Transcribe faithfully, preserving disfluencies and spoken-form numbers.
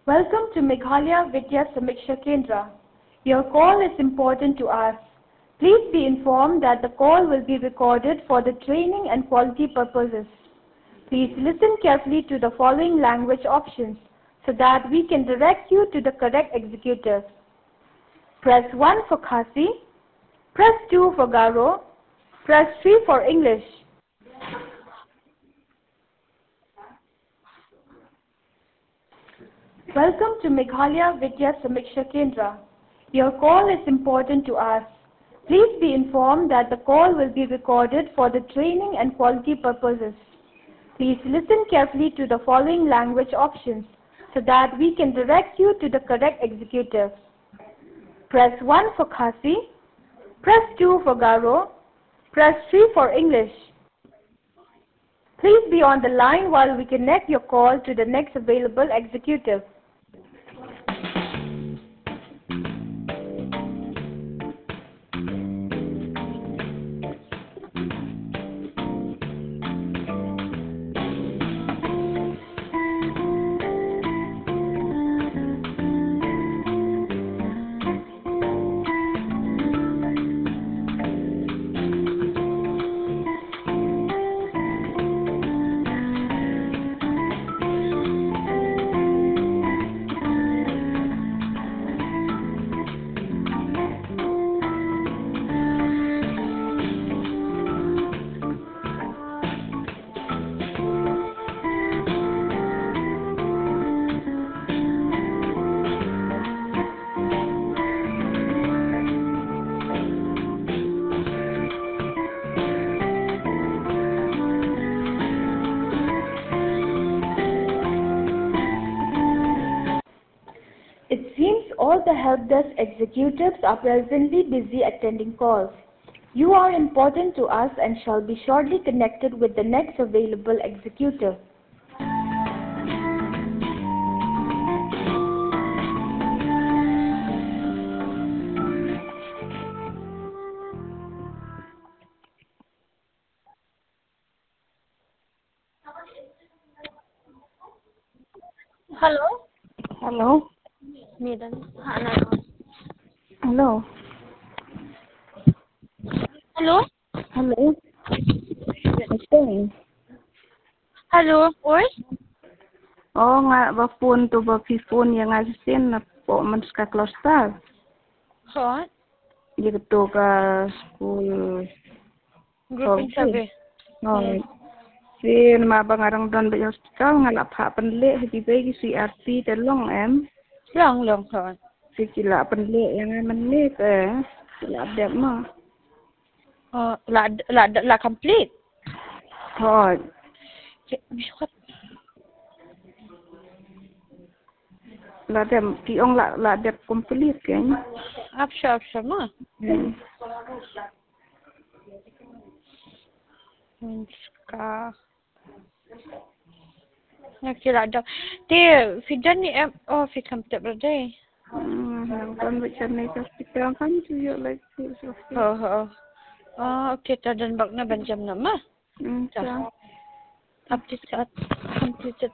Welcome to Meghalaya Vidya Samiksha Kendra. Your call is important to us. Please be informed that the call will be recorded for the training and quality purposes. Please listen carefully to the following language options so that we can direct you to the correct executive. Press one for Khasi, press two for Garo, press three for English. Welcome to Meghalaya Vidya Samiksha Kendra. Your call is important to us. Please be informed that the call will be recorded for the training and quality purposes. Please listen carefully to the following language options so that we can direct you to the correct executive. Press one for Khasi, press two for Garo, press three for English. Please be on the line while we connect your call to the next available executive. It seems all the help desk executives are presently busy attending calls. You are important to us and shall be shortly connected with the next available executive. Hello? Hello? Medan. Hana. Hello? Hello? Hello? Okay. Hello? Oi? Oh, nga ba phone to ba phone yang nga sin na po man ska cluster. Hot? Di to ka school. Grouping sabi. Oh. Sin mabangarang don ba hospital nga lapha panle di ba si R T telong em. Long long hot. Si kila panle yang man ni eh. La dep mo. Oh, la la la complete. Hot. Biskuit. La dem ki ong la la dep complete kan. Apsha apsha ma. Hmm. Ska. Nakira daw. Te, fidan ni em oh fi kamte berday. Hmm, kan macam ni hospital kan tu like this. Ho ho. Oh, okay, tadan bak na banjam na ma. Hmm. Update at completed